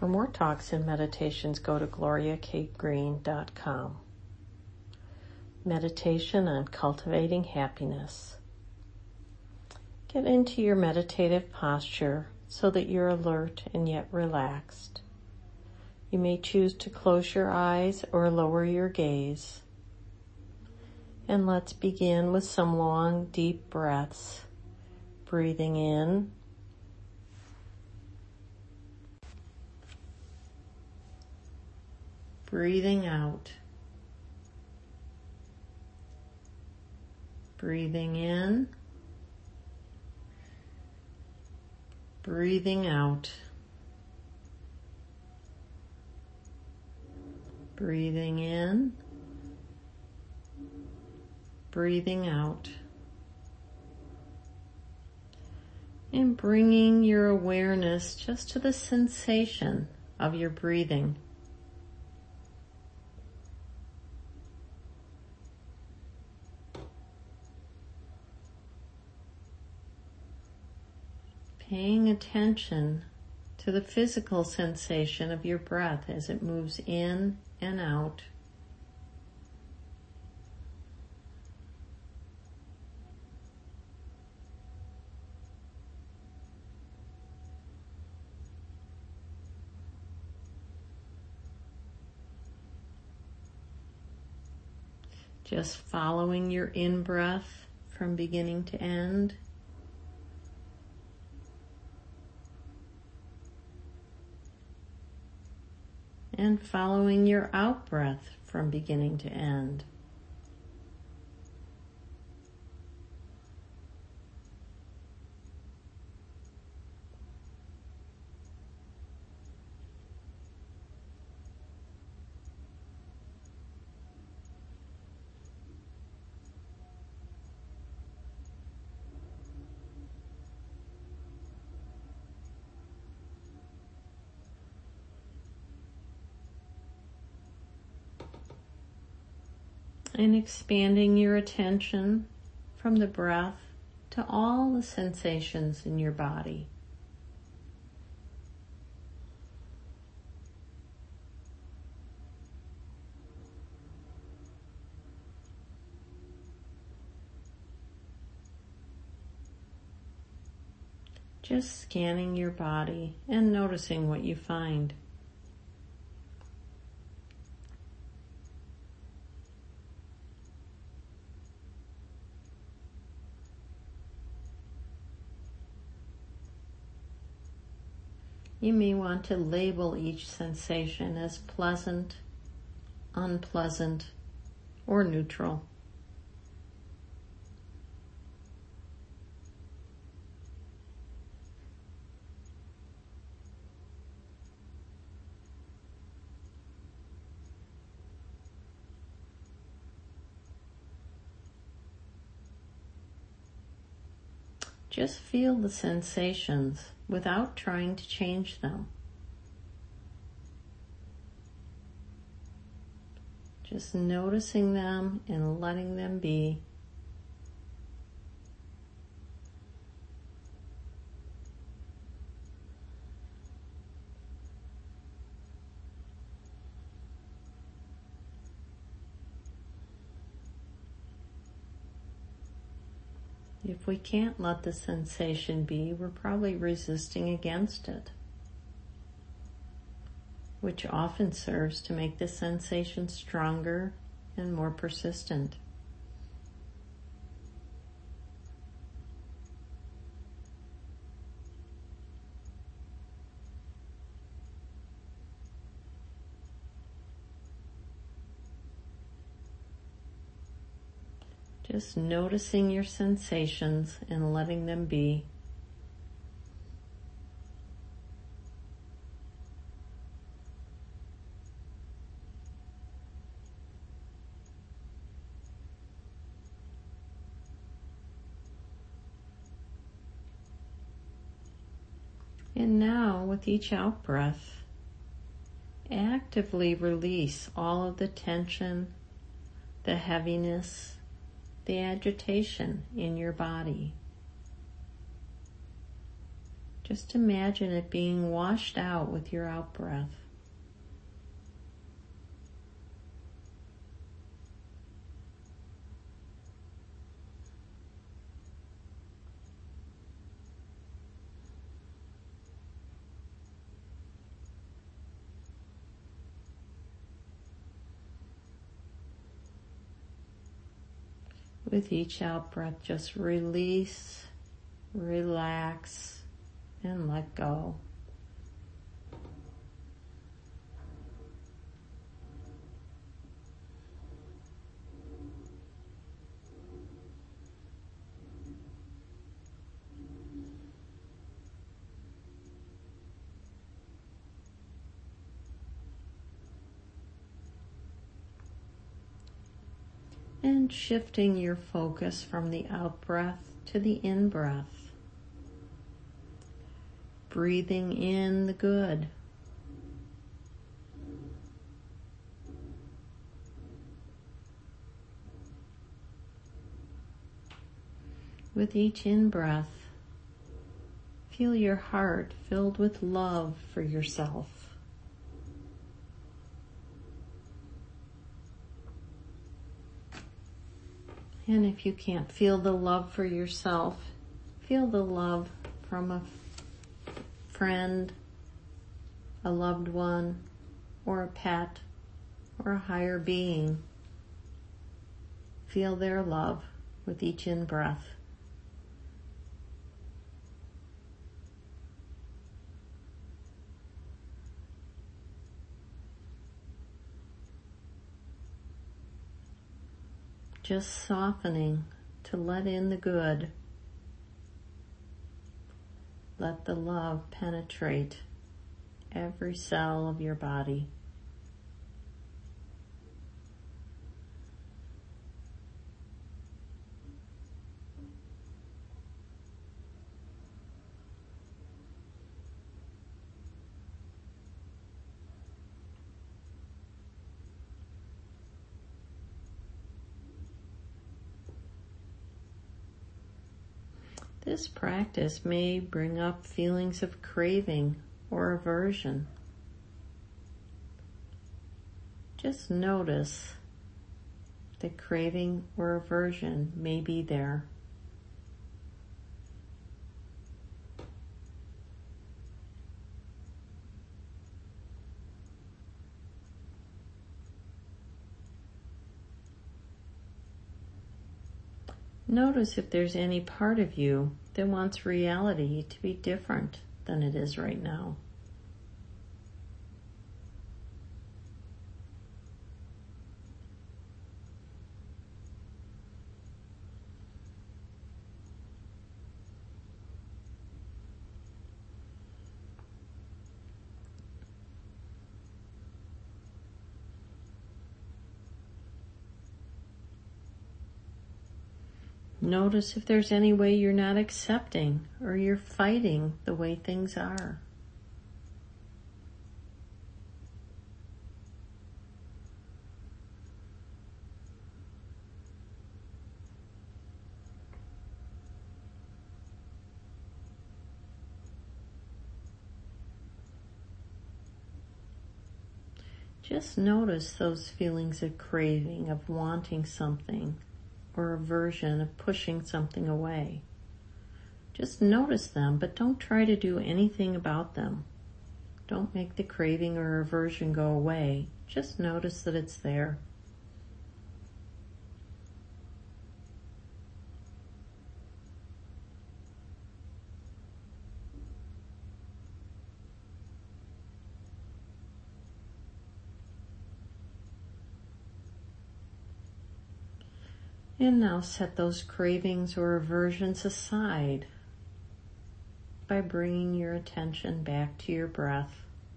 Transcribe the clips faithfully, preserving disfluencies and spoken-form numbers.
For more talks and meditations, go to gloria kate green dot com. Meditation on cultivating happiness. Get into your meditative posture so that you're alert and yet relaxed. You may choose to close your eyes or lower your gaze. And let's begin with some long, deep breaths. Breathing in. Breathing out. Breathing in. Breathing out. Breathing in. Breathing out. And bringing your awareness just to the sensation of your breathing. Paying attention to the physical sensation of your breath as it moves in and out. Just following your in-breath from beginning to end. And following your out-breath from beginning to end. And expanding your attention from the breath to all the sensations in your body. Just scanning your body and noticing what you find. You may want to label each sensation as pleasant, unpleasant, or neutral. Just feel the sensations without trying to change them. Just noticing them and letting them be. If we can't let the sensation be, we're probably resisting against it, which often serves to make the sensation stronger and more persistent. Just noticing your sensations and letting them be. And now, with each out breath, actively release all of the tension, the heaviness, the agitation in your body. Just imagine it being washed out with your out-breath. With each out-breath, just release, relax, and let go. And shifting your focus from the out-breath to the in-breath. Breathing in the good. With each in-breath, feel your heart filled with love for yourself. And if you can't feel the love for yourself, feel the love from a friend, a loved one, or a pet, or a higher being. Feel their love with each in-breath. Just softening to let in the good. Let the love penetrate every cell of your body. This practice may bring up feelings of craving or aversion. Just notice that craving or aversion may be there. Notice if there's any part of you that wants reality to be different than it is right now. Notice if there's any way you're not accepting or you're fighting the way things are. Just notice those feelings of craving, of wanting something, or aversion of pushing something away. Just notice them, but don't try to do anything about them. Don't make the craving or aversion go away. Just notice that it's there. And now set those cravings or aversions aside by bringing your attention back to your breath.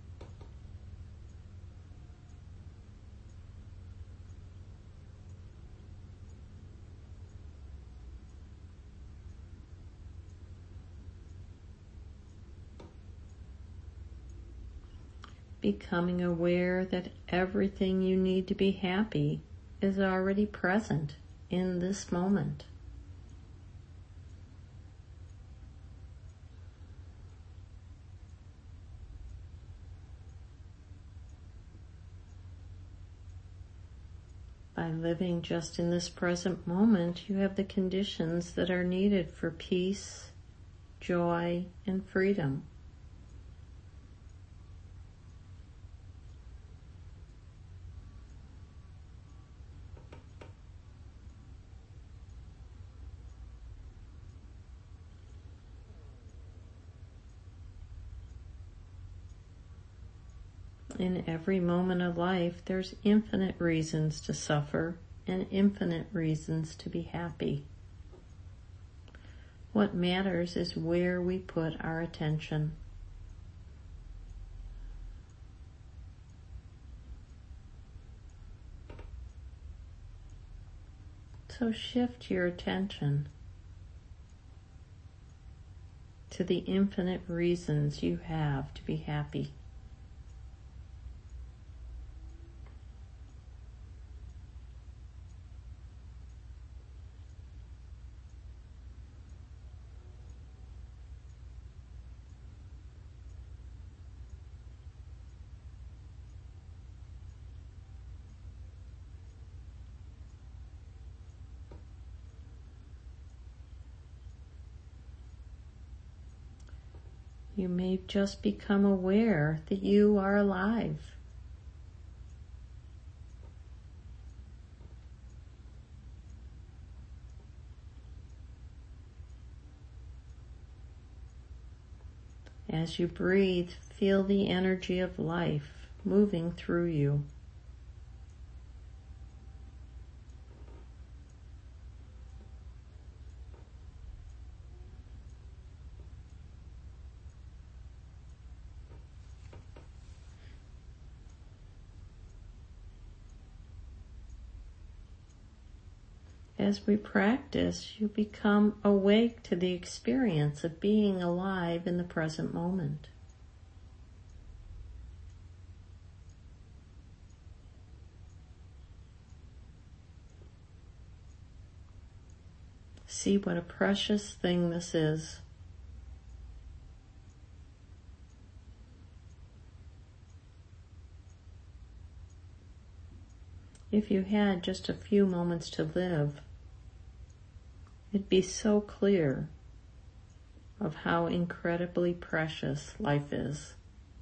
Becoming aware that everything you need to be happy is already present in this moment. By living just in this present moment, you have the conditions that are needed for peace, joy, and freedom. In every moment of life, there's infinite reasons to suffer and infinite reasons to be happy. What matters is where we put our attention. So shift your attention to the infinite reasons you have to be happy. You may just become aware that you are alive. As you breathe, feel the energy of life moving through you. As we practice, you become awake to the experience of being alive in the present moment. See what a precious thing this is. If you had just a few moments to live, it'd be so clear of how incredibly precious life is.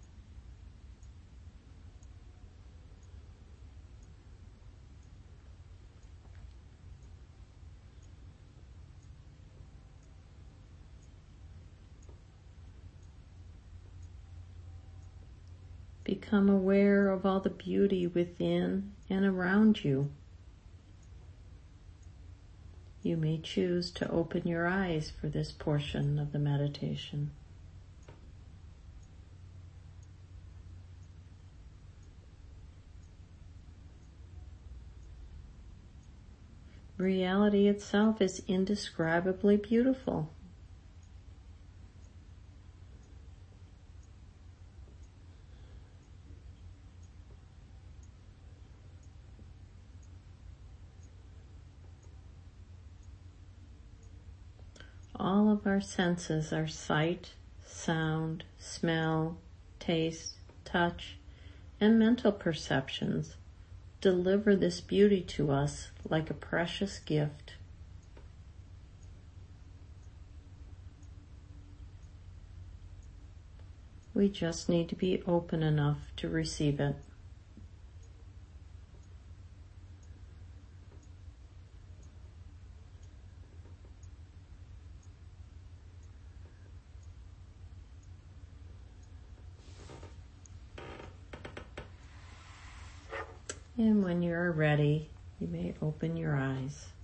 Become aware of all the beauty within and around you. You may choose to open your eyes for this portion of the meditation. Reality itself is indescribably beautiful. All of our senses, our sight, sound, smell, taste, touch, and mental perceptions deliver this beauty to us like a precious gift. We just need to be open enough to receive it. And when you are ready, you may open your eyes.